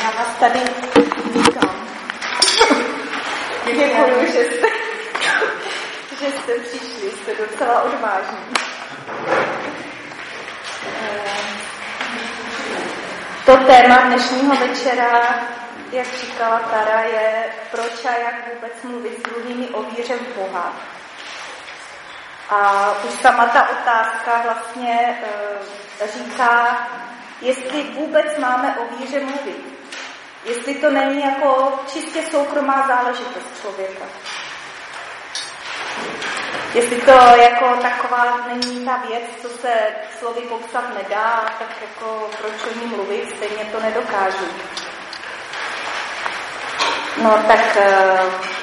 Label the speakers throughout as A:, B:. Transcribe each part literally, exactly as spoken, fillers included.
A: Já vás tady vítám. Děkuji, že jste, že jste přišli, jste docela odvážní. To téma dnešního večera, jak říkala Tara, je proč a jak vůbec mluvit s druhými o víře v Boha. A už sama ta otázka vlastně e, říká, jestli vůbec máme o víře mluvit. Jestli to není jako čistě soukromá záležitost člověka. Jestli to jako taková není ta věc, co se slovy popsat nedá, tak jako proč o ní mluvit, stejně to nedokážu. No tak e,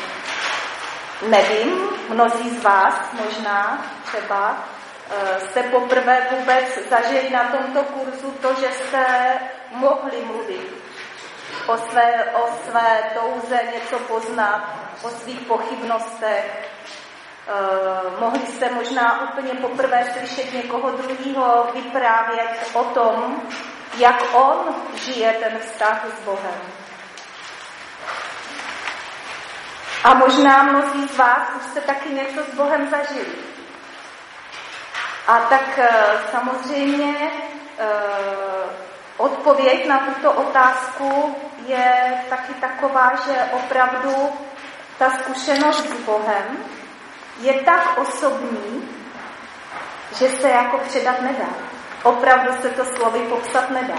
A: nevím, mnozí z vás možná třeba e, jste poprvé vůbec zažili na tomto kurzu to, že jste mohli mluvit o své, o své touze něco poznat, o svých pochybnostech. E, mohli jste možná úplně poprvé slyšet někoho druhého vyprávět o tom, jak on žije ten vztah s Bohem. A možná mnozí z vás už jste taky něco s Bohem zažili. A tak samozřejmě odpověď na tuto otázku je taky taková, že opravdu ta zkušenost s Bohem je tak osobní, že se jako předat nedá. Opravdu se to slovy popsat nedá.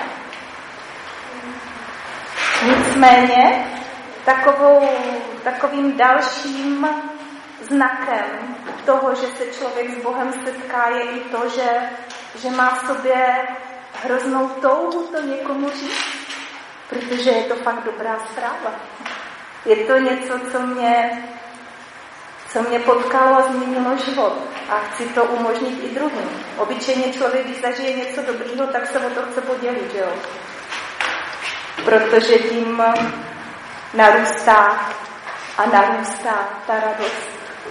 A: Nicméně Takovou, takovým dalším znakem toho, že se člověk s Bohem setká, je i to, že, že má v sobě hroznou touhu to někomu říct, protože je to fakt dobrá zpráva. Je to něco, co mě, co mě potkalo a změnilo život a chci to umožnit i druhým. Obyčejně člověk, když zažije něco dobrýho, tak se o to chce podělit, že jo? Protože tím narůstá a narůstá ta radost.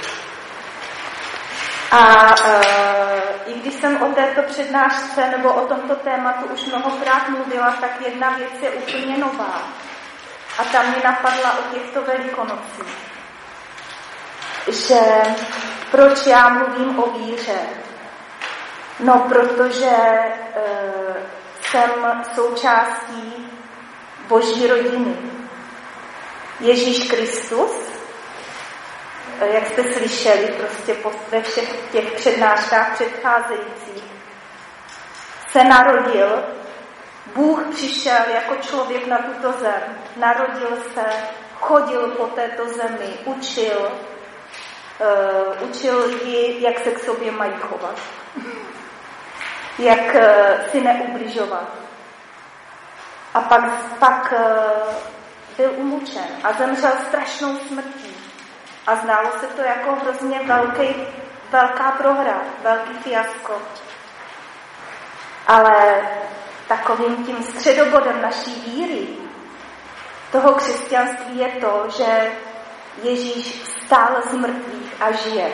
A: A e, i když jsem o této přednášce nebo o tomto tématu už mnohokrát mluvila, tak jedna věc je úplně nová. A ta mě napadla o těchto velikonocích. Že proč já mluvím o víře? No, protože e, jsem součástí Boží rodiny. Ježíš Kristus, jak jste slyšeli prostě ve všech těch přednáškách předcházejících, se narodil, Bůh přišel jako člověk na tuto zem, narodil se, chodil po této zemi, učil, uh, učil lidi, jak se k sobě mají chovat, jak uh, si neubližovat. A pak, pak uh, byl umučen a zemřel strašnou smrtí. A ználo se to jako hrozně velký, velká prohra, velký fiasko. Ale takovým tím středobodem naší víry, toho křesťanství je to, že Ježíš vstal z mrtvých a žije.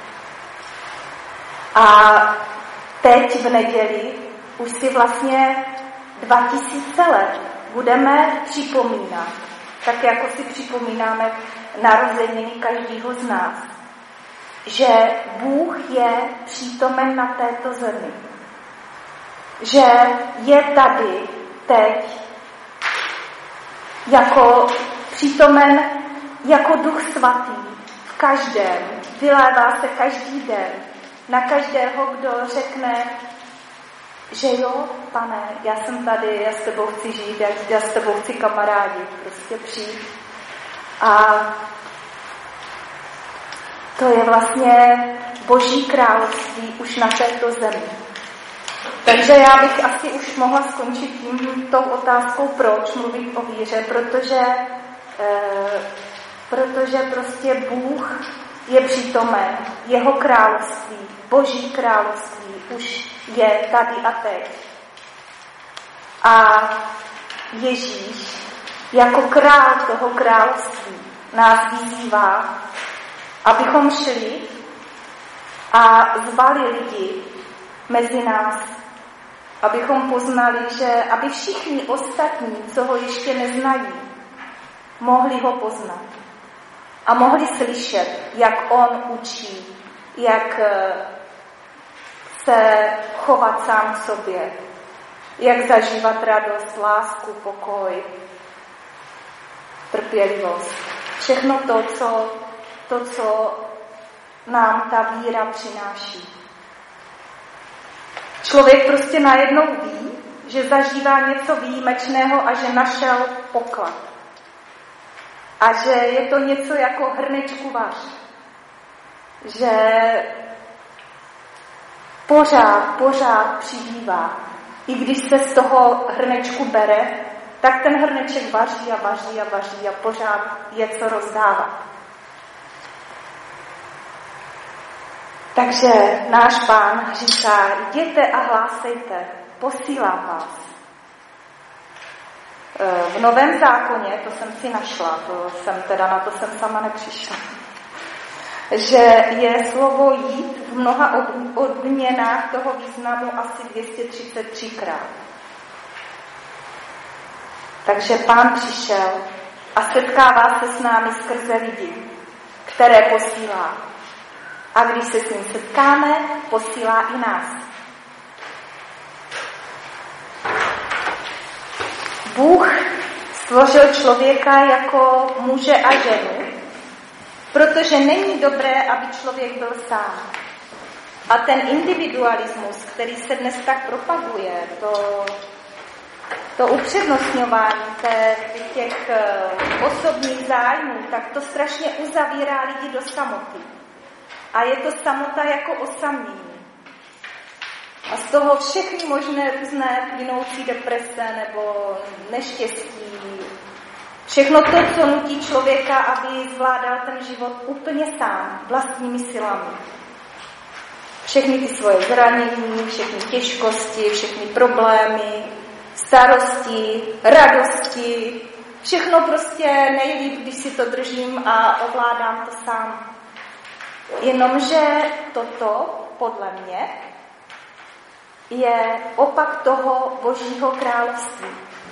A: A teď v neděli už si vlastně dva tisíce let budeme připomínat, tak jako si připomínáme narozeniny každého z nás, že Bůh je přítomen na této zemi. Že je tady teď jako přítomen jako Duch Svatý v každém. Vylévá se každý den na každého, kdo řekne, že jo, Pane, já jsem tady, já s tebou chci žít, já, já s tebou chci kamarádit, prostě přijít. A to je vlastně Boží království už na této zemi. Takže já bych asi už mohla skončit tím tou otázkou, proč mluvit o víře, protože, eh, protože prostě Bůh je přítomen, jeho království, Boží království už je tady a teď. A Ježíš jako král toho království nás vyzývá, abychom šli a zvali lidi mezi nás, Abychom poznali, že aby všichni ostatní, co ho ještě neznají, mohli ho poznat. A mohli slyšet, jak on učí, jak se chovat sám k sobě, jak zažívat radost, lásku, pokoj, trpělivost. Všechno to, co, to, co nám ta víra přináší. Člověk prostě najednou ví, že zažívá něco výjimečného a že našel poklad. A že je to něco jako hrnečku vař. Že pořád, pořád přibývá. I když se z toho hrnečku bere, tak ten hrneček vaří a vaří a vaří a pořád je co rozdávat. Takže náš Pán říká, jděte a hlásejte, posílám vás. V Novém zákoně, to jsem si našla, to jsem teda na to jsem sama nepřišla, že je slovo jít v mnoha odměnách toho významu asi dvě stě třicet tři krát. Takže Pán přišel a setkává se s námi skrze lidi, které posílá. A když se s ním setkáme, posílá i nás. Bůh stvořil člověka jako muže a ženu, protože není dobré, aby člověk byl sám. A ten individualismus, který se dnes tak propaguje, to, to upřednostňování těch osobních zájmů, tak to strašně uzavírá lidi do samoty. A je to samota jako osamění. A z toho všechny možné různé plynoucí deprese nebo neštěstí. Všechno to, co nutí člověka, aby zvládal ten život úplně sám, vlastními silami. Všechny ty svoje zranění, všechny těžkosti, všechny problémy, starosti, radosti. Všechno prostě nejlíp, když si to držím a ovládám to sám. Jenomže toto, podle mě, je opak toho Božího království.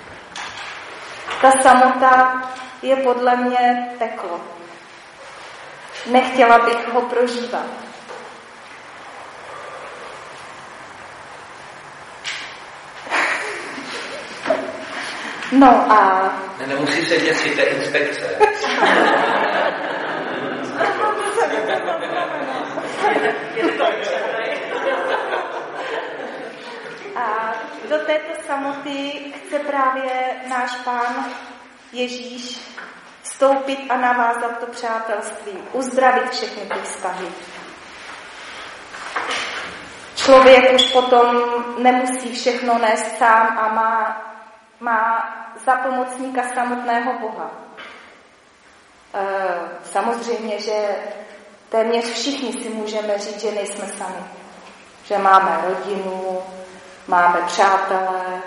A: Ta samota je podle mě peklo. Nechtěla bych ho prožívat. No a...
B: Ne, nemusí se děsit té inspekce.
A: A do této samoty chce právě náš Pán Ježíš vstoupit a navázat to přátelství, uzdravit všechny ty vztahy. Člověk už potom nemusí všechno nést sám a má, má za pomocníka samotného Boha. E, samozřejmě, že téměř všichni si můžeme říct, že nejsme sami. Že máme rodinu, máme přátelé.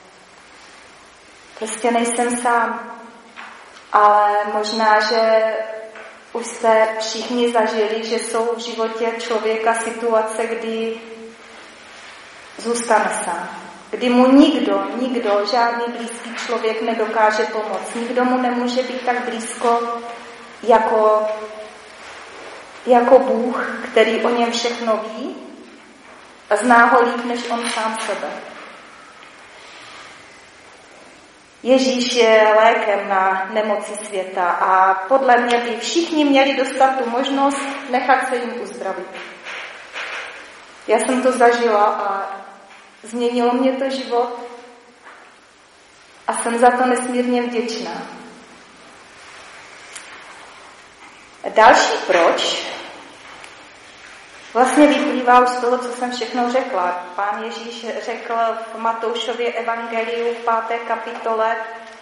A: Prostě nejsem sám. Ale možná, že už jste všichni zažili, že jsou v životě člověka situace, kdy zůstane sám. Kdy mu nikdo, nikdo, žádný blízký člověk nedokáže pomoct. Nikdo mu nemůže být tak blízko jako, jako Bůh, který o něm všechno ví a zná ho líp, než on sám sebe. Ježíš je lékem na nemoci světa a podle mě by všichni měli dostat tu možnost nechat se jim uzdravit. Já jsem to zažila a změnilo mě to život a jsem za to nesmírně vděčná. Další proč vlastně vyplývá už z toho, co jsem všechno řekla. Pán Ježíš řekl v Matoušově evangeliu v páté kapitole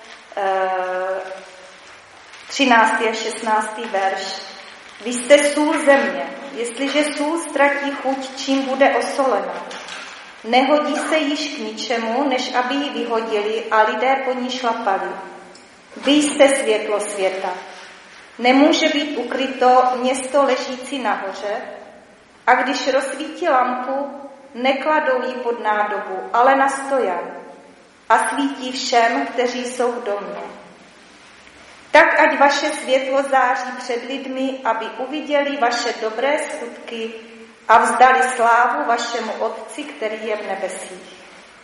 A: třináctý a šestnáctý verš. Vy jste sůl země. Jestliže sůl ztratí chuť, čím bude osolena? Nehodí se již k ničemu, než aby ji vyhodili a lidé po ní šlapali. Vy jste světlo světa. Nemůže být ukryto město ležící nahoře, a když rozsvítí lampu, nekladou ji pod nádobu, ale na stojan a svítí všem, kteří jsou v domě. Tak ať vaše světlo září před lidmi, aby uviděli vaše dobré skutky a vzdali slávu vašemu Otci, který je v nebesích.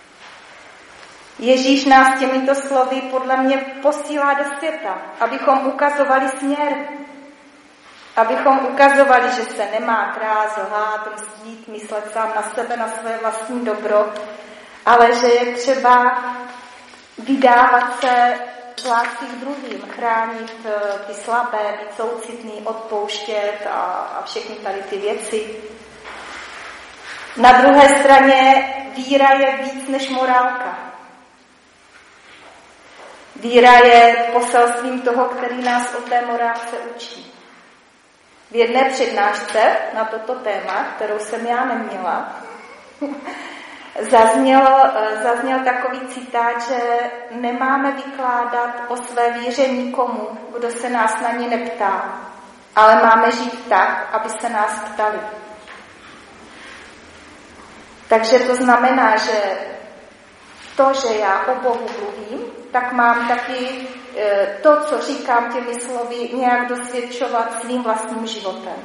A: Ježíš nás těmito slovy podle mě posílá do světa, abychom ukazovali směr, abychom ukazovali, že se nemá krást, lhát, mstít, myslet sám na sebe, na své vlastní dobro, ale že je třeba vydávat se z lásky k druhým, chránit ty slabé, být soucitný, odpouštět a, a všechny tady ty věci. Na druhé straně víra je víc než morálka. Víra je poselstvím toho, který nás o té morálce učí. V jedné přednášce na toto téma, kterou jsem já neměla, zazněl, zazněl takový citát, že nemáme vykládat o své víře nikomu, kdo se nás na ní neptá, ale máme žít tak, aby se nás ptali. Takže to znamená, že to, že já o Bohu mluvím, tak mám taky to, co říkám těmi slovy, nějak dosvědčovat svým vlastním životem.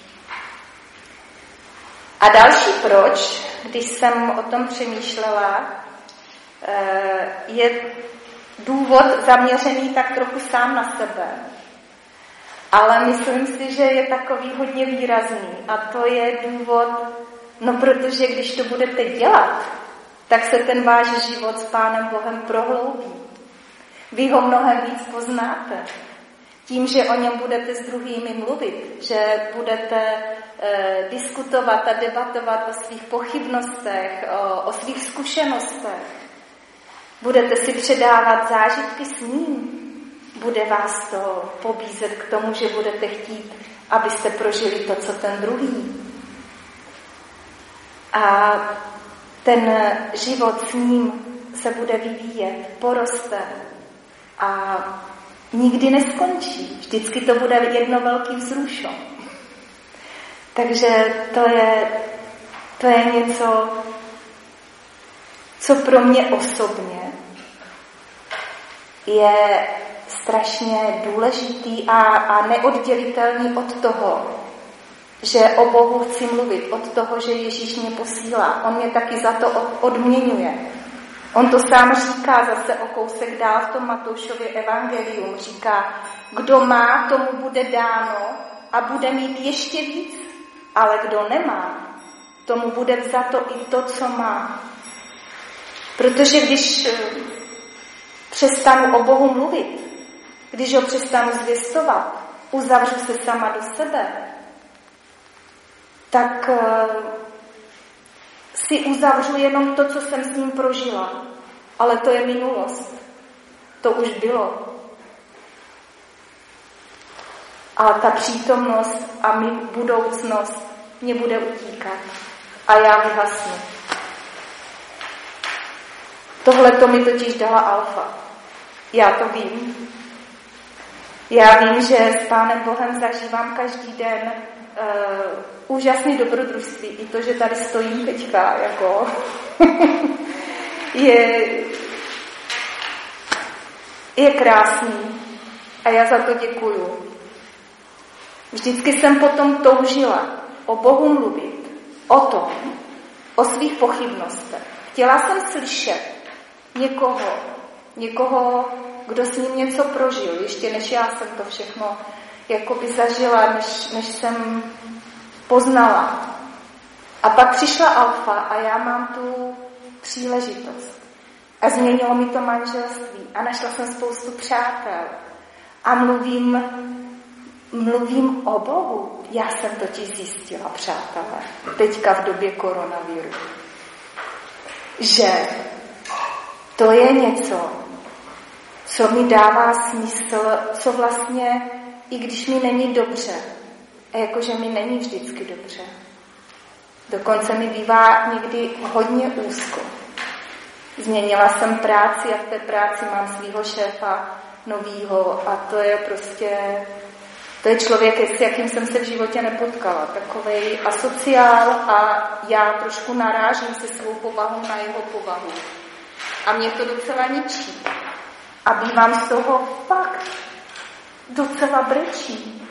A: A další proč, když jsem o tom přemýšlela, je důvod zaměřený tak trochu sám na sebe. Ale myslím si, že je takový hodně výrazný. A to je důvod, no protože když to budete dělat, tak se ten váš život s Pánem Bohem prohloubí. Vy ho mnohem víc poznáte. Tím, že o něm budete s druhými mluvit, že budete e, diskutovat a debatovat o svých pochybnostech, o, o svých zkušenostech. Budete si předávat zážitky s ním. Bude vás to pobízet k tomu, že budete chtít, abyste prožili to, co ten druhý. A ten život s ním se bude vyvíjet, poroste a nikdy neskončí. Vždycky to bude jedno velký vzrušo. Takže to je, to je něco, co pro mě osobně je strašně důležitý a, a neoddělitelný od toho, že o Bohu chci mluvit, od toho, že Ježíš mě posílá. On mě taky za to odměňuje. On to sám říká zase o kousek dál v tom Matoušově evangelium. Říká, kdo má, tomu bude dáno a bude mít ještě víc, ale kdo nemá, tomu bude vzato i to, co má. Protože když přestanu o Bohu mluvit, když ho přestanu zvěstovat, uzavřu se sama do sebe, tak si uzavřu jenom to, co jsem s ním prožila. Ale to je minulost. To už bylo. A ta přítomnost a my budoucnost mě bude utíkat. A já vyhasnu. Tohle to mi totiž dala Alfa. Já to vím. Já vím, že s Pánem Bohem zažívám každý den Uh, úžasný dobrodružství. I to, že tady stojím teďka, jako je, je krásný a já za to děkuju. Vždycky jsem potom toužila o Bohu mluvit, o tom, o svých pochybnostech. Chtěla jsem slyšet někoho, někoho, kdo s ním něco prožil, ještě než já jsem to všechno jakoby zažila, než, než jsem poznala. A pak přišla Alfa a já mám tu příležitost. A změnilo mi to manželství. A našla jsem spoustu přátel. A mluvím, mluvím o Bohu. Já jsem totiž zjistila, přátelé, teďka v době koronaviru, že to je něco, co mi dává smysl, co vlastně i když mi není dobře, a jakože mi není vždycky dobře. Dokonce mi bývá někdy hodně úzko. Změnila jsem práci a v té práci mám svýho šéfa novýho a to je prostě, To je člověk, s jakým jsem se v životě nepotkala. Takovej asociál a já trošku narážím se svou povahou na jeho povahu. A mě to docela ničí. A bývám z toho fakt docela brečí.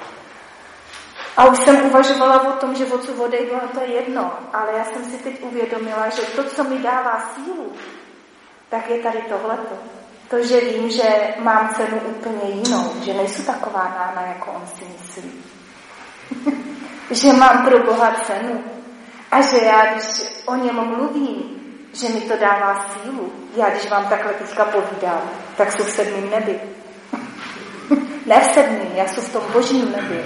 A: A už jsem uvažovala o tom, že odsud odejdu, no to je jedno. Ale já jsem si teď uvědomila, že to, co mi dává sílu, tak je tady tohleto. To, že vím, že mám cenu úplně jinou, že nejsou taková nána, jako on si myslí. Že mám pro Boha cenu. A že já, když o něm mluvím, že mi to dává sílu. Já, když vám takhle teďka povídám, tak jsou v sedmým nebi. Ne v sedmým, já jsem v tom božím nebi.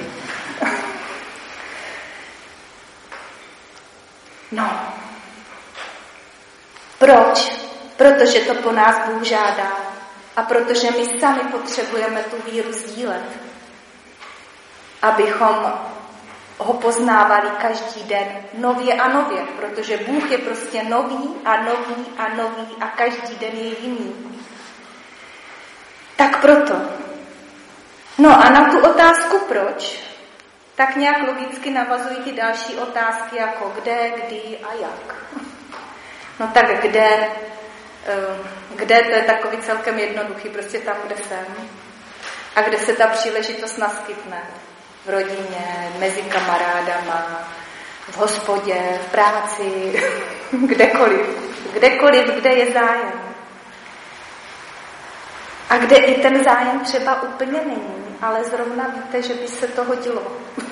A: No. Proč? Protože to po nás Bůh žádá. A protože my sami potřebujeme tu víru sdílet. Abychom ho poznávali každý den nově a nově. Protože Bůh je prostě nový a nový a nový a každý den je jiný. Tak proto. No a na tu otázku proč, tak nějak logicky navazují ty další otázky jako kde, kdy a jak. No tak kde... Kde, to je takový celkem jednoduchý, prostě tam, kde jsem. A kde se ta příležitost naskytne. V rodině, mezi kamarádama, v hospodě, v práci, kdekoliv. Kdekoliv, kde je zájem. A kde i ten zájem třeba úplně není, ale zrovna víte, že by se to hodilo.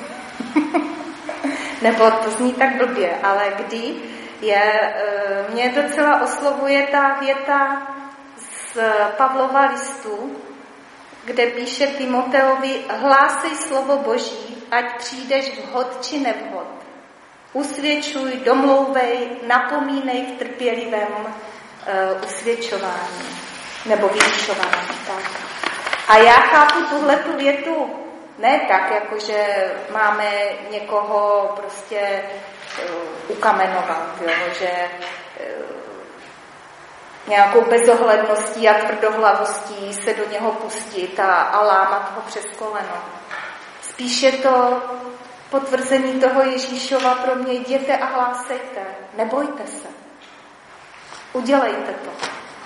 A: Nebo to zní tak blbě, ale kdy je, mě docela oslovuje ta věta z Pavlova listu, kde píše Timoteovi, hlásej slovo Boží, ať přijdeš vhod či nevhod. Usvědčuj, domlouvej, napomínej v trpělivém uh, usvědčování nebo vyučování. Tak. A já chápu tuhletu větu ne tak, jakože máme někoho prostě uh, ukamenovat, jo, že uh, nějakou bezohledností a tvrdohlavostí se do něho pustit a, a lámat ho přes koleno. Spíš je to potvrzení toho Ježíšova pro mě, jděte a hlásejte, nebojte se, udělejte to.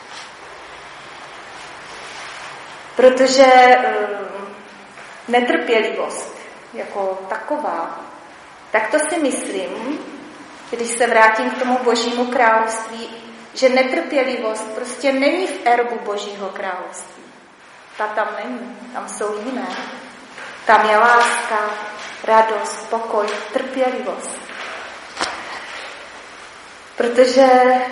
A: Protože um, netrpělivost jako taková, tak to si myslím, když se vrátím k tomu Božímu království, že netrpělivost prostě není v erbu Božího království. Ta tam není, tam jsou jiné. Tam je láska, radost, pokoj, trpělivost. Protože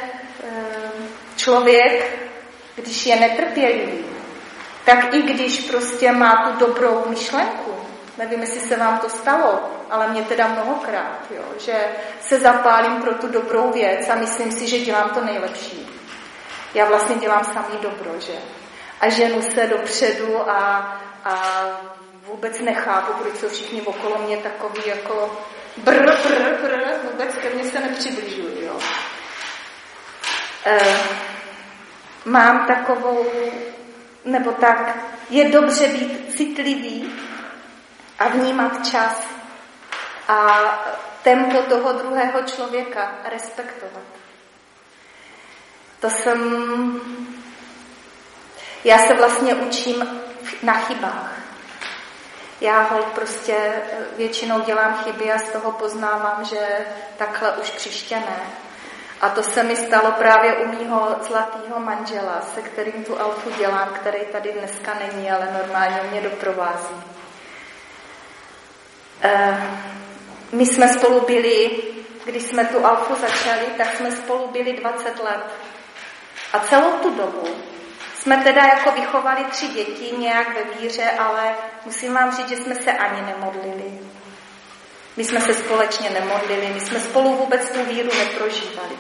A: člověk, když je netrpělivý, tak i když prostě má tu dobrou myšlenku, nevím, jestli se vám to stalo, ale mě teda mnohokrát, jo, že se zapálím pro tu dobrou věc a myslím si, že dělám to nejlepší. Já vlastně dělám samý dobro, že? A ženu se dopředu a, a vůbec nechápu, proč jsou všichni okolo mě takový jako brr, brr, brr, vůbec ke mně se nepřibližují, jo. E, mám takovou, nebo tak, je dobře být citlivý a vnímat čas a tempo toho druhého člověka respektovat. To jsem... Já se vlastně učím na chybách. Já holt prostě většinou dělám chyby a z toho poznávám, že takhle už příště ne. A to se mi stalo právě u mýho zlatýho manžela, se kterým tu alfu dělám, který tady dneska není, ale normálně mě doprovází. My jsme spolu byli, když jsme tu alfu začali, tak jsme spolu byli dvacet let. A celou tu dobu jsme teda jako vychovali tři děti nějak ve víře, ale musím vám říct, že jsme se ani nemodlili. My jsme se společně nemodlili, my jsme spolu vůbec tu víru neprožívali.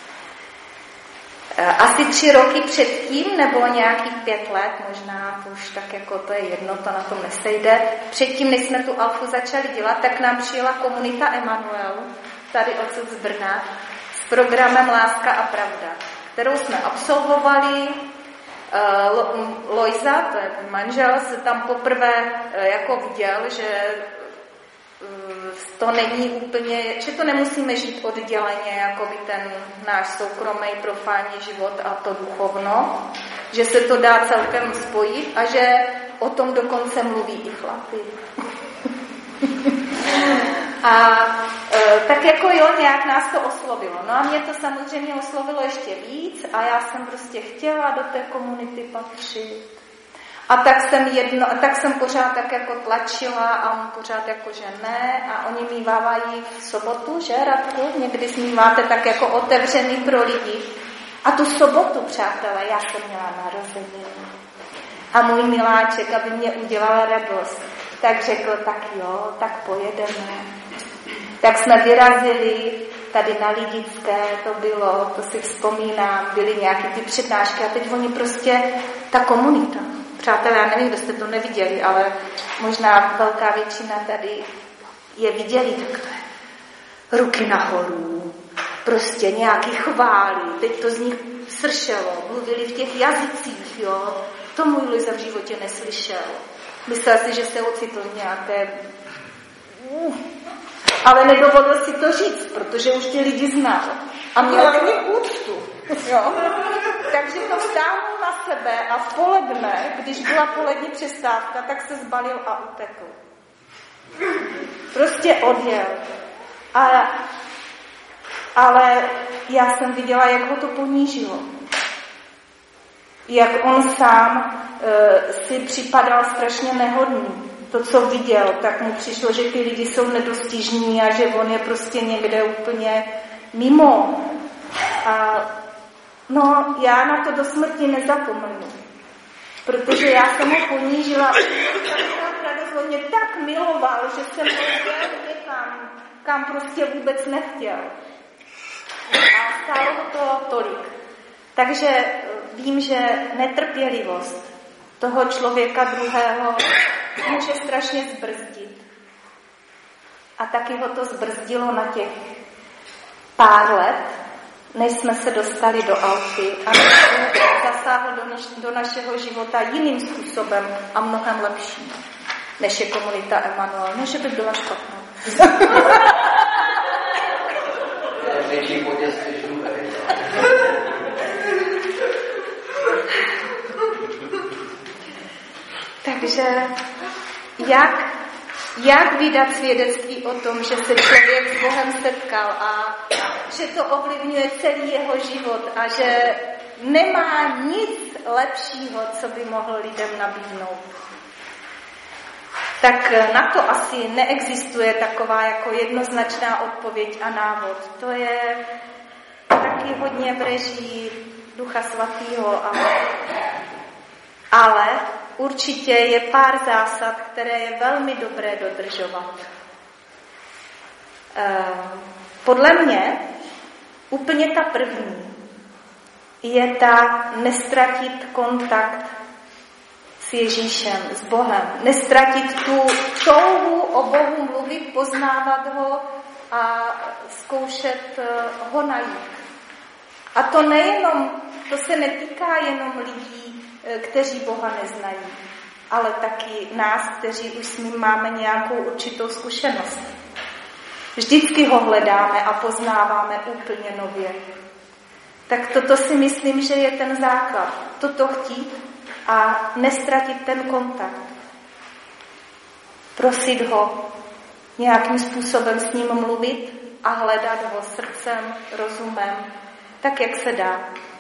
A: Asi tři roky předtím, nebo nějakých pět let, možná, to už tak jako to je jedno, to na tom nesejde, předtím, než jsme tu alfu začali dělat, tak nám přijela komunita Emanuel, tady odsud z Brna, s programem Láska a pravda, kterou jsme absolvovali. Lojza, to je můj manžel, se tam poprvé jako viděl, že to není úplně, že to nemusíme žít odděleně, jako by ten náš soukromý profánní život a to duchovno, že se to dá celkem spojit a že o tom dokonce mluví i chlapi. A e, tak jako jo, nějak nás to oslovilo. No a mě to samozřejmě oslovilo ještě víc a já jsem prostě chtěla do té komunity patřit. A tak jsem, jedno, tak jsem pořád tak jako tlačila a on pořád jako, že ne. A oni mívávají v sobotu, že Radku? Někdy míváte tak jako otevřený pro lidi. A tu sobotu, přátelé, já jsem měla narozeniny. A můj miláček, aby mě udělala radost, tak řekl, tak jo, tak pojedeme. Tak jsme vyrazili tady na Lidické, to bylo, to si vzpomínám, byly nějaké ty přednášky a teď oni prostě, ta komunita, přátelé, já nevím, kdo jste to neviděli, ale možná velká většina tady je viděli, tak to je ruky nahoru, prostě nějaký chvály, teď to z nich sršelo, mluvili v těch jazycích, jo, to můj Luisa v životě neslyšel. Myslel si, že se ocitl nějaké... Uh. Ale nedovolil si to říct, protože už ti lidi znal. A měl k nim úctu. Jo? Takže to vztáhnul na sebe a v poledne, když byla polední přestávka, tak se zbalil a utekl. Prostě odjel. A, ale já jsem viděla, jak ho to ponížilo. Jak on sám e, si připadal strašně nehodný. To, co viděl, tak mu přišlo, že ty lidi jsou nedostižní a že on je prostě někde úplně mimo. A no, já na to do smrti nezapomenu. Protože já jsem ho ponížila. On mě tak miloval, že jsem ho dělal někam, kam prostě vůbec nechtěl. A stálo ho to tolik. Takže vím, že netrpělivost toho člověka druhého může strašně zbrzdit. A taky ho to zbrzdilo na těch pár let, než jsme se dostali do Alfy a zasáhl do, naš, do našeho života jiným způsobem a mnohem lepší, než je komunita Emanuel. Ne, že by byla špatná. Takže jak, jak vydat svědectví o tom, že se člověk s Bohem setkal a že to ovlivňuje celý jeho život a že nemá nic lepšího, co by mohl lidem nabídnout. Tak na to asi neexistuje taková jako jednoznačná odpověď a návod. To je taky hodně v režii Ducha Svatého, ale, ale určitě je pár zásad, které je velmi dobré dodržovat. Podle mě úplně ta první je ta nestratit kontakt s Ježíšem, s Bohem. Nestratit tu touhu o Bohu mluvit, poznávat ho a zkoušet ho najít. A to nejenom, to se netýká jenom lidí, kteří Boha neznají, ale taky nás, kteří už s ním máme nějakou určitou zkušenost. Vždycky ho hledáme a poznáváme úplně nově. Tak toto si myslím, že je ten základ. Toto chtít a nestratit ten kontakt. Prosit ho, nějakým způsobem s ním mluvit a hledat ho srdcem, rozumem, tak, jak se dá.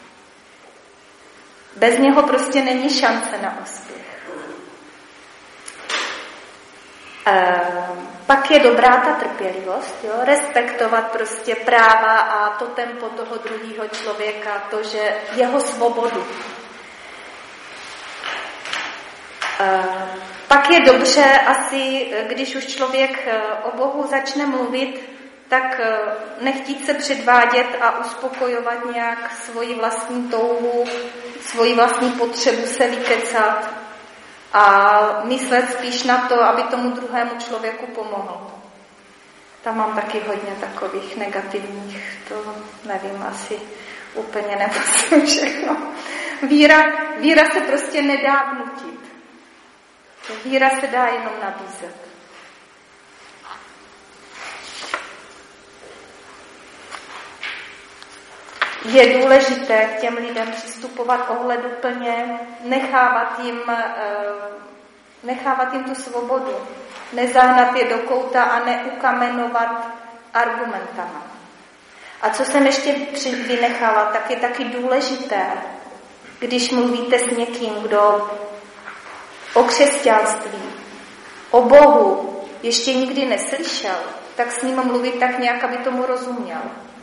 A: Bez něho prostě není šance na úspěch. E, pak je dobrá ta trpělivost, jo? Respektovat prostě práva a to tempo toho druhého člověka, to, že jeho svobodu. E, pak je dobře asi, když už člověk o Bohu začne mluvit, tak nechtít se předvádět a uspokojovat nějak svoji vlastní touhu, svoji vlastní potřebu se vykecat a myslet spíš na to, aby tomu druhému člověku pomohl. Tam mám taky hodně takových negativních, to nevím, asi úplně nemusím všechno Víra, víra se prostě nedá vnutit. Víra se dá jenom nabízet. Je důležité k těm lidem přistupovat ohleduplně, nechávat jim, nechávat jim tu svobodu, nezahnat je do kouta a neukamenovat argumentama. A co jsem ještě vynechala, tak je taky důležité, když mluvíte s někým, kdo o křesťanství, o Bohu ještě nikdy neslyšel, tak s ním mluvit tak nějak, aby tomu rozuměl.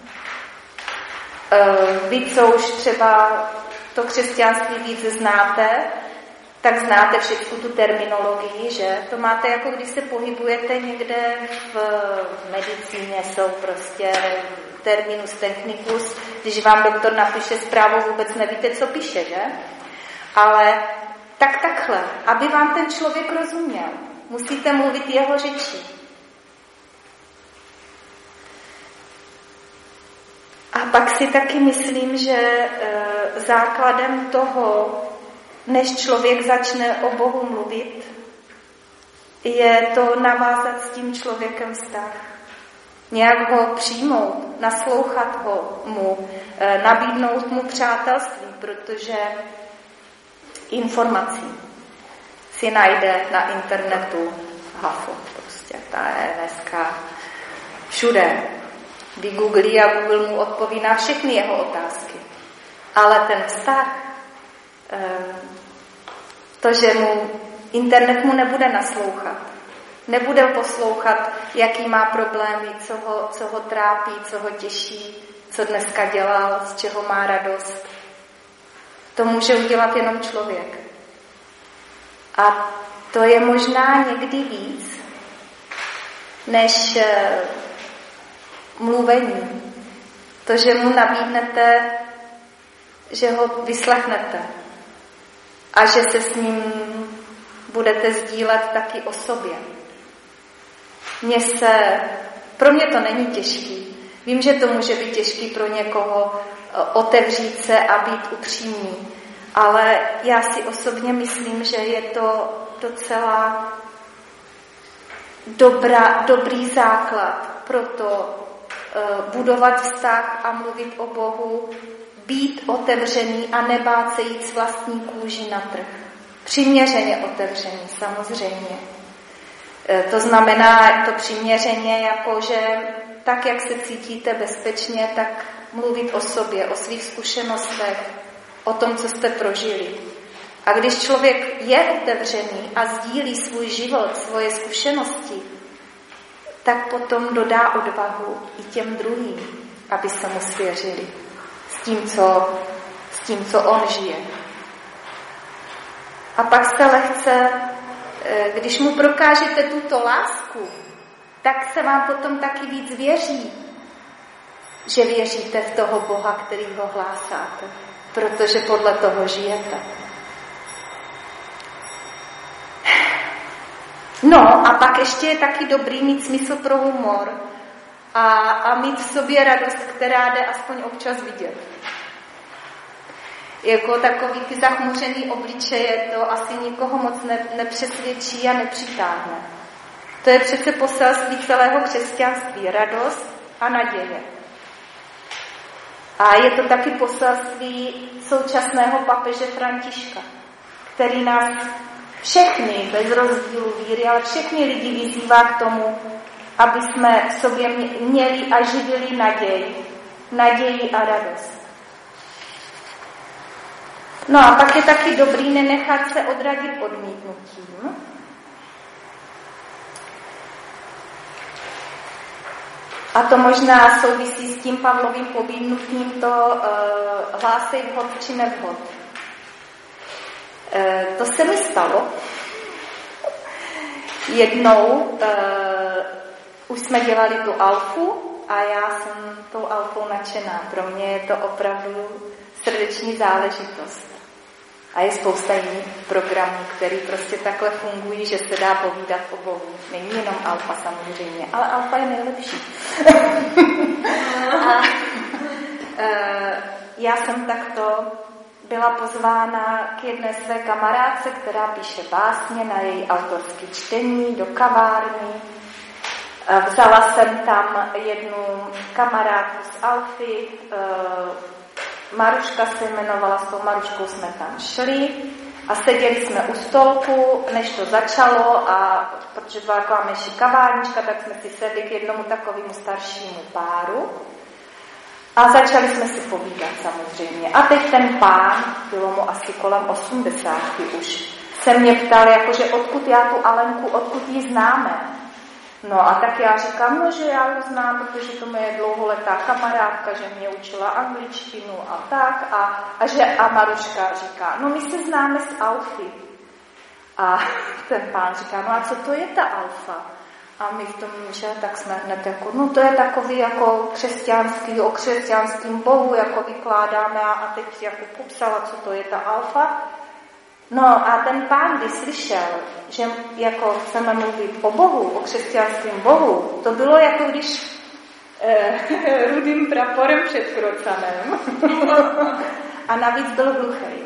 A: Vy, co už třeba to křesťanství víc znáte, tak znáte všechnu tu terminologii, že? To máte jako když se pohybujete někde v medicíně, jsou prostě terminus technicus, když vám doktor napíše zprávu, vůbec nevíte, co píše, že? Ale tak takhle, aby vám ten člověk rozuměl, musíte mluvit jeho řečí. A pak si taky myslím, že e, základem toho, než člověk začne o Bohu mluvit, je to navázat s tím člověkem vztah. Nějak ho přijmout, naslouchat ho mu, e, nabídnout mu přátelství, protože informací si najde na internetu hafo, prostě ta je dneska všude. Vygooglí a Google mu odpoví na všechny jeho otázky. Ale ten vztah, to, že mu internet mu nebude naslouchat, nebude poslouchat, jaký má problémy, co ho, co ho trápí, co ho těší, co dneska dělal, z čeho má radost. To může udělat jenom člověk. A to je možná někdy víc, než mluvení. To, že mu nabídnete, že ho vyslechnete a že se s ním budete sdílet taky o sobě. Mně se, pro mě to není těžký. Vím, že to může být těžký pro někoho otevřít se a být upřímný, ale já si osobně myslím, že je to docela dobrá, dobrý základ pro to budovat vztah a mluvit o Bohu, být otevřený a nebát se jít s vlastní kůží na trh. Přiměřeně otevřený, samozřejmě. To znamená to přiměřeně, jako že tak, jak se cítíte bezpečně, tak mluvit o sobě, o svých zkušenostech, o tom, co jste prožili. A když člověk je otevřený a sdílí svůj život, svoje zkušenosti, tak potom dodá odvahu i těm druhým, aby se mu svěřili s tím, co, s tím, co on žije. A pak se lehce, když mu prokážete tuto lásku, tak se vám potom taky víc věří, že věříte v toho Boha, který ho hlásáte, protože podle toho žijete. No a pak ještě je taky dobrý mít smysl pro humor a, a mít v sobě radost, která jde aspoň občas vidět. Jako takový ty zachmuřený obličeje, to asi nikoho moc ne, nepřesvědčí a nepřitáhne. To je přece poselství celého křesťanství, radost a naděje. A je to taky poselství současného papeže Františka, který nás všechny, bez rozdílu víry, ale všechny lidi vyzývá k tomu, aby jsme v sobě měli a živili naději, naději a radost. No a pak je taky dobrý nenechat se odradit odmítnutím. A to možná souvisí s tím Pavlovým pobídnutím, to uh, hlásej vhod či nevhod. Uh, to se mi stalo. Jednou uh, už jsme dělali tu alfu a já jsem tou alfou nadšená. Pro mě je to opravdu srdeční záležitost. A je spousta jiných programů, které prostě takhle fungují, že se dá povídat o Bohu. Není jenom alfa samozřejmě, ale alfa je nejlepší. a, e, já jsem takto byla pozvána k jedné své kamarádce, která píše básně na její autorské čtení do kavárny. Vzala jsem tam jednu kamarádku z Alfy, Maruška se jmenovala, s tou Maruškou jsme tam šli a seděli jsme u stolku, než to začalo, a protože byla taková menší kavárnička, tak jsme si sedli k jednomu takovému staršímu páru a začali jsme si povídat samozřejmě. A teď ten pán, bylo mu asi kolem osmdesátky už, se mě ptal, jakože odkud já tu Alenku, odkud ji známe. No a tak já říkám, no, že já ji znám, protože to je dlouholetá kamarádka, že mě učila angličtinu a tak. A, a, že, a Maruška říká, no my se známe z Alfy. A ten pán říká, no a co to je ta Alfa? A my v tom, že tak jsme hned jako, no to je takový jako křesťanský, o křesťanským bohu, jako vykládáme, a, a teď jako popsala, co to je ta Alfa. No a ten pán, když slyšel, že jako chceme mluvit o Bohu, o křesťanském Bohu, to bylo jako když eh, rudým praporem před krocanem a navíc byl hluchý.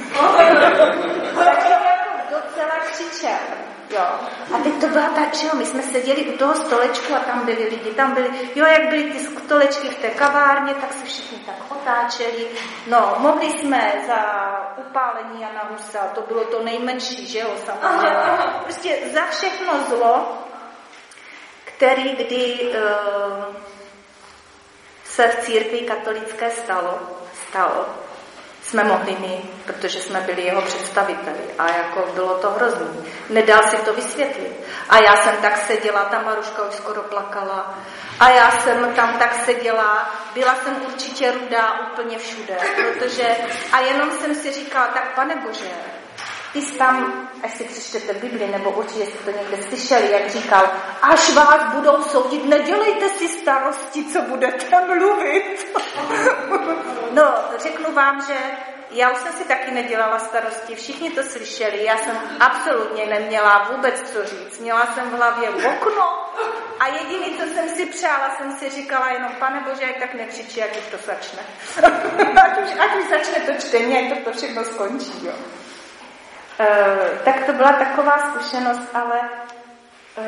A: Tak jako docela křičel. Jo. A teď to byla tak, že jo, my jsme seděli u toho stolečku a tam byli lidi, tam byli, jo, jak byly ty stolečky v té kavárně, tak se všichni tak otáčeli. No, mohli jsme za upálení Jana Husa, to bylo to nejmenší, že jo, samozřejmě. Prostě za všechno zlo, který kdy uh, se v církvi katolické stalo, stalo, jsme mohli my, protože jsme byli jeho představiteli a jako bylo to hrozný. Nedal si to vysvětlit. A já jsem tak seděla, ta Maruška už skoro plakala. A já jsem tam tak seděla, byla jsem určitě rudá úplně všude, protože, a jenom jsem si říkala, tak Pane Bože, ty jsi tam, až si přečtete Bibli, nebo určitě jste to někde slyšeli, jak říkal, až vás budou soudit, nedělejte si starosti, co budete mluvit. No, řeknu vám, že já už jsem si taky nedělala starosti, všichni to slyšeli, já jsem absolutně neměla vůbec co říct, měla jsem v hlavě okno a jediný, co jsem si přála, jsem si říkala jenom, Pane Bože, ať tak nekřičí, ať už to začne. ať, už, ať už začne to čtení, ať to, to všechno skončí, jo. Uh, tak to byla taková zkušenost, ale uh,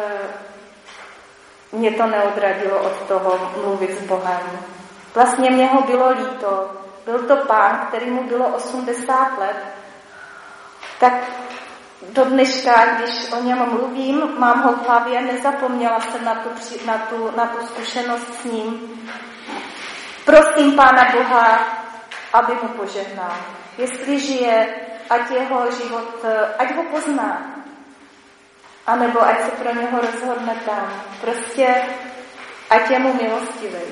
A: mě to neodradilo od toho mluvit s Bohem. Vlastně mě ho bylo líto. Byl to pán, který mu bylo osmdesát let. Tak do dneška, když o něm mluvím, mám ho v hlavě, nezapomněla jsem na tu, na tu, na tu zkušenost s ním. Prosím Pána Boha, aby mu požehnal. Jestli žije, ať jeho život, ať ho pozná, anebo ať se pro něho rozhodne tam. Prostě ať je mu milostivý.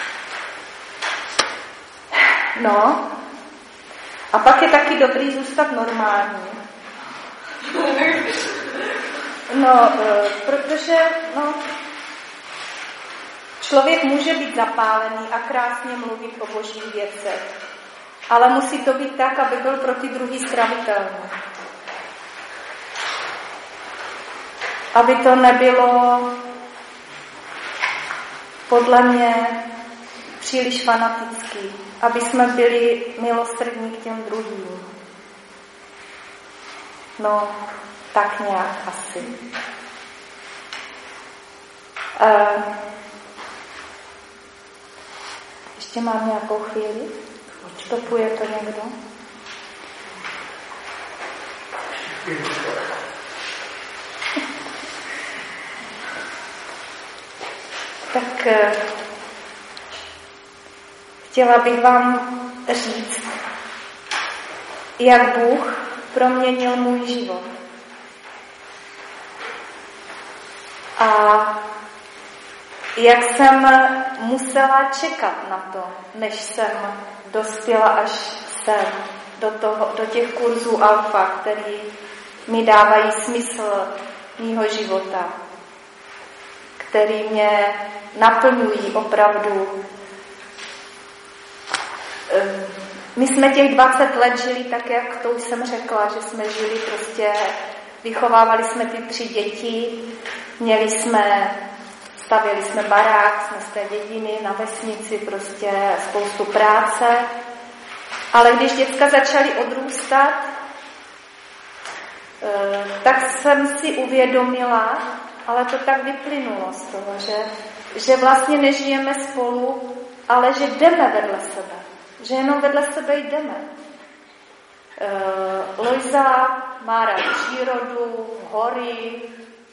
A: No, a pak je taky dobrý zůstat normální. No, protože, no, člověk může být zapálený a krásně mluvit o božích věcech, ale musí to být tak, aby byl pro ty druhý stravitelný. Aby to nebylo podle mě příliš fanatický. Aby jsme byli milosrdní k těm druhým. No, tak nějak asi. Uh, ještě mám nějakou chvíli? Stopuje to někdo? Tak chtěla bych vám říct, jak Bůh proměnil můj život. A jak jsem musela čekat na to, než jsem dospěla až sem, do, toho, do těch kurzů Alfa, který mi dávají smysl mýho života, který mě naplňují opravdu. My jsme těch dvacet let žili tak, jak to už jsem řekla, že jsme žili prostě, vychovávali jsme ty tři děti, měli jsme, stavěli jsme barák, jsme z té dědiny na vesnici, prostě spoustu práce Ale když děcka začaly odrůstat, tak jsem si uvědomila, ale to tak vyplynulo z toho, že, že vlastně nežijeme spolu, ale že jdeme vedle sebe. Že jenom vedle sebe jdeme. Lojza má rád přírodu, hory.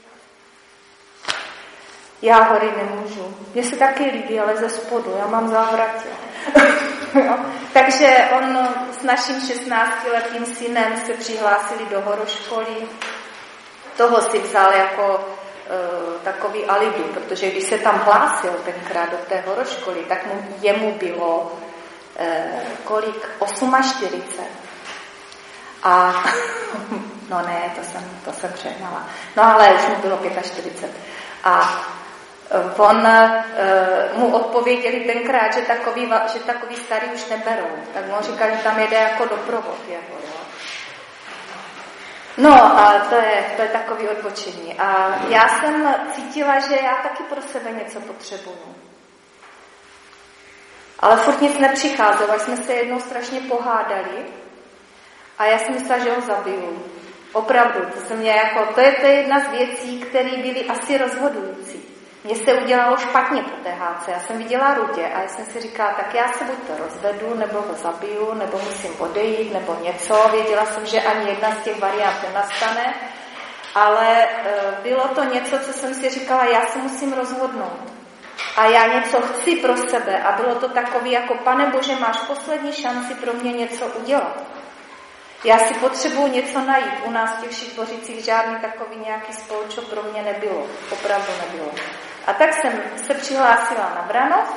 A: Já hory nemůžu. Mně se taky líbí, ale ze spodu. Já mám závratě. Takže on s naším šestnáctiletým synem se přihlásili do horoškoly. Toho si vzal jako uh, takový alibi, protože když se tam hlásil tenkrát do té horoškoly, tak mu, jemu bylo uh, kolik? čtyřicet osm. A no ne, to jsem, to jsem přehnala. No ale už mu bylo čtyřicet pět. A on, uh, mu odpověděli tenkrát, že takový, že takový starý už neberou. Tak on říkal, že tam jede jako doprovod jeho, jo. No a to je, to je takový odbočení. A já jsem cítila, že já taky pro sebe něco potřebuju. Ale furt nic nepřicházelo, až jsme se jednou strašně pohádali a já jsem myslela, že ho zabiju. Opravdu, to, se mě jako, to, je, to je jedna z věcí, které byly asi rozhodující. Mně se udělalo špatně po té hádce. Já jsem viděla Rudě a já jsem si říkala, tak já se buď to rozvedu, nebo ho zabiju, nebo musím odejít, nebo něco. Věděla jsem, že ani jedna z těch variant nenastane, ale e, bylo to něco, co jsem si říkala, já se musím rozhodnout. A já něco chci pro sebe. A bylo to takový jako, Pane Bože, máš poslední šanci pro mě něco udělat. Já si potřebuji něco najít. U nás v těch Šitvořicích žádný takový nějaký spolčo pro mě nebylo. Opravdu nebylo. A tak jsem se přihlásila na Vranov,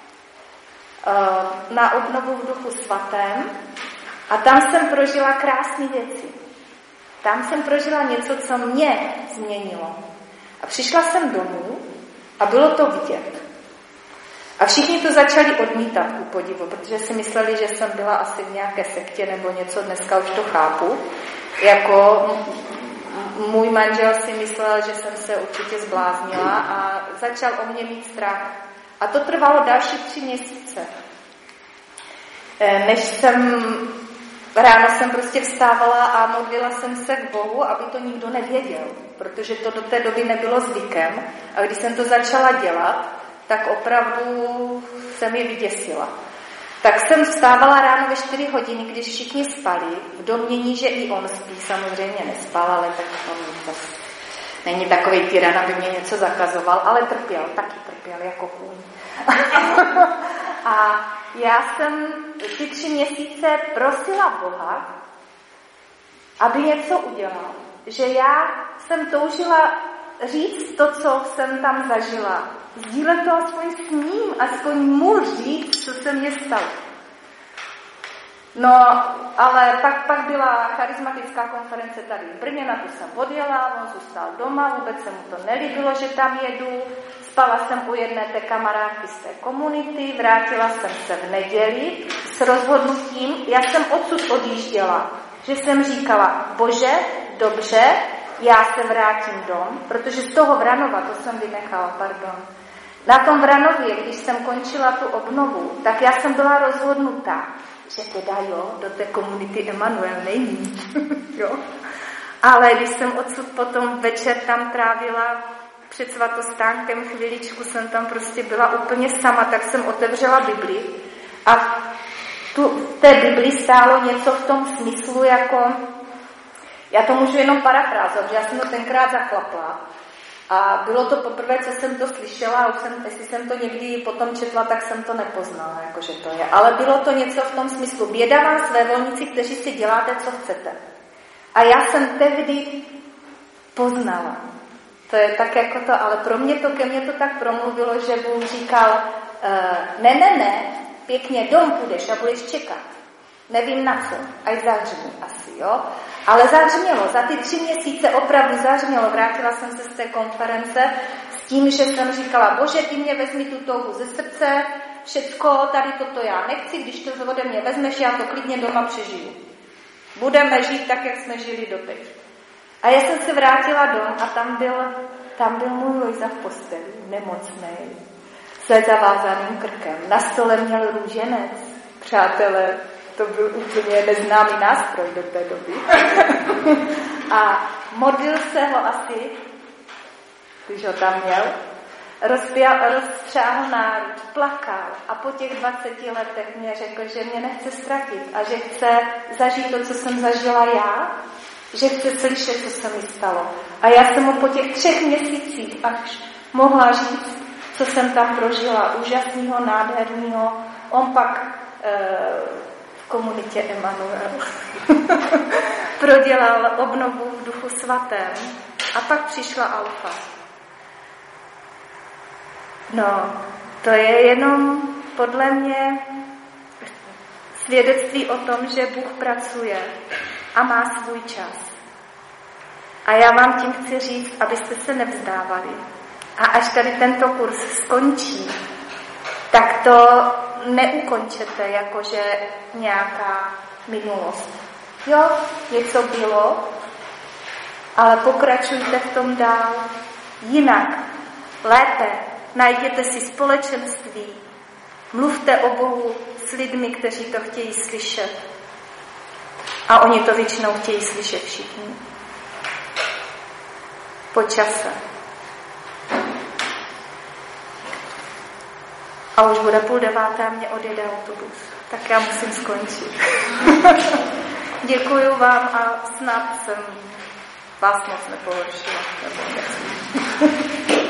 A: na obnovu v Duchu svatém a tam jsem prožila krásné věci. Tam jsem prožila něco, co mě změnilo. A přišla jsem domů a bylo to vidět. A všichni to začali odmítat, ku podivu, protože si mysleli, že jsem byla asi v nějaké sektě nebo něco, dneska už to chápu. Jako můj manžel si myslel, že jsem se určitě zbláznila a začal o mě mít strach. A to trvalo další tři měsíce. Než jsem, ráno jsem prostě vstávala a modlila jsem se k Bohu, aby to nikdo nevěděl, protože to do té doby nebylo zvykem. A když jsem to začala dělat, tak opravdu jsem je vyděsila. Tak jsem vstávala ráno ve čtyři hodiny, když všichni spali, v domnění, že i on spí, samozřejmě nespal, ale tak on zase není takovej tyran, aby mě něco zakazoval, ale trpěl, taky trpěl jako kůň. A já jsem ty tři měsíce prosila Boha, aby něco udělal. Že já jsem toužila říct to, co jsem tam zažila. Sdílet to aspoň s ním, aspoň mu říct, co se mně stalo. No, ale pak, pak byla charismatická konference tady v Brně, na tu jsem odjela, on zůstal doma, vůbec se mu to nelíbilo, že tam jedu. Spala jsem u jedné té kamarádky z té komunity, vrátila jsem se v neděli s rozhodnutím, já jsem odsud odjížděla, že jsem říkala, Bože, dobře, já se vrátím dom, protože z toho Vranova, to jsem vynechala, pardon. Na tom Vranově, když jsem končila tu obnovu, tak já jsem byla rozhodnutá, že teda jo, do té komunity Emanuel není. Jo. Ale když jsem odsud potom večer tam trávila před svatostánkem, chviličku jsem tam prostě byla úplně sama, tak jsem otevřela Bibli a tu, v té Bibli stálo něco v tom smyslu, jako, já to můžu jenom parafrázovat, že já jsem to tenkrát zaklapla. A bylo to poprvé, co jsem to slyšela, a už jsem, jestli jsem to někdy potom četla, tak jsem to nepoznala, jakože to je. Ale bylo to něco v tom smyslu, běda vám svévolníci, kteří si děláte, co chcete. A já jsem tehdy poznala. To je tak jako to, ale pro mě to, ke mně to tak promluvilo, že Bůh říkal, uh, ne, ne, ne, pěkně dom půjdeš a budeš čekat. Nevím na co, až zahřmí asi, jo. Ale zahřmělo, za ty tři měsíce opravdu zahřmělo. Vrátila jsem se z té konference s tím, že jsem říkala, Bože, ty mě vezmi tu touhu ze srdce, všecko, tady toto já nechci, když to ode mě vezmeš, já to klidně doma přežiju. Budeme žít tak, jak jsme žili doteď. A já jsem se vrátila dom a tam byl, tam byl můj Lojza v posteli, nemocnej, se zavázaným krkem. Na stole měl růženec, přátelé, to byl úplně neznámý nástroj do té doby. A modlil se ho asi, když ho tam měl, rozstřáhl náruč, plakal a po těch dvaceti letech mě řekl, že mě nechce ztratit a že chce zažít to, co jsem zažila já, že chce slyšet, co se mi stalo. A já jsem mu po těch třech měsících až mohla říct, co jsem tam prožila, úžasného, nádherného. On pak e, v komunitě Emanuel prodělal obnovu v Duchu Svatém a pak přišla Alfa. No, to je jenom podle mě svědectví o tom, že Bůh pracuje a má svůj čas. A já vám tím chci říct, abyste se nevzdávali. A až tady tento kurz skončí, tak to neukončete jakože nějaká minulost. Jo, něco bylo, ale pokračujte v tom dál. Jinak, lépe, najděte si společenství, mluvte o Bohu s lidmi, kteří to chtějí slyšet. A oni to většinou chtějí slyšet všichni. Po čase. A už bude půl deváté a mě odjede autobus. Tak já musím skončit. Děkuju vám a snad jsem vás moc nepohoršila. Nebo